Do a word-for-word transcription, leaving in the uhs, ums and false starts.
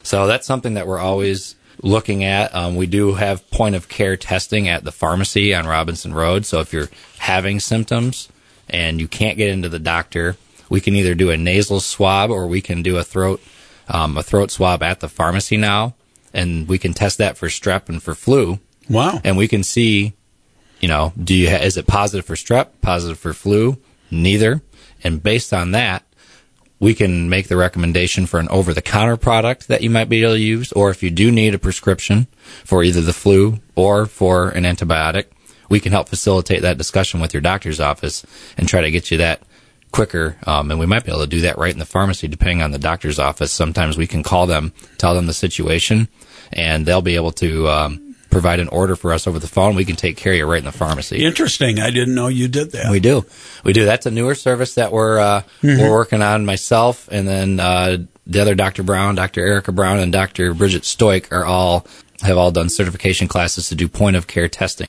So that's something that we're always looking at. Um, we do have point-of-care testing at the pharmacy on Robinson Road. So if you're having symptoms and you can't get into the doctor, we can either do a nasal swab or we can do a throat um, a throat swab at the pharmacy now, and we can test that for strep and for flu. Wow. And we can see, you know, do you ha- is it positive for strep, positive for flu? Neither. And based on that, we can make the recommendation for an over-the-counter product that you might be able to use, or if you do need a prescription for either the flu or for an antibiotic, we can help facilitate that discussion with your doctor's office and try to get you that quicker. Um, and we might be able to do that right in the pharmacy, depending on the doctor's office. Sometimes we can call them, tell them the situation, and they'll be able to um, provide an order for us over the phone. We can take care of you right in the pharmacy. Interesting. I didn't know you did that. We do. We do. That's a newer service that we're uh, mm-hmm. we're working on. Myself and then uh, the other Doctor Brown, Doctor Erica Brown, and Doctor Bridget Stoik are all have all done certification classes to do point of care testing.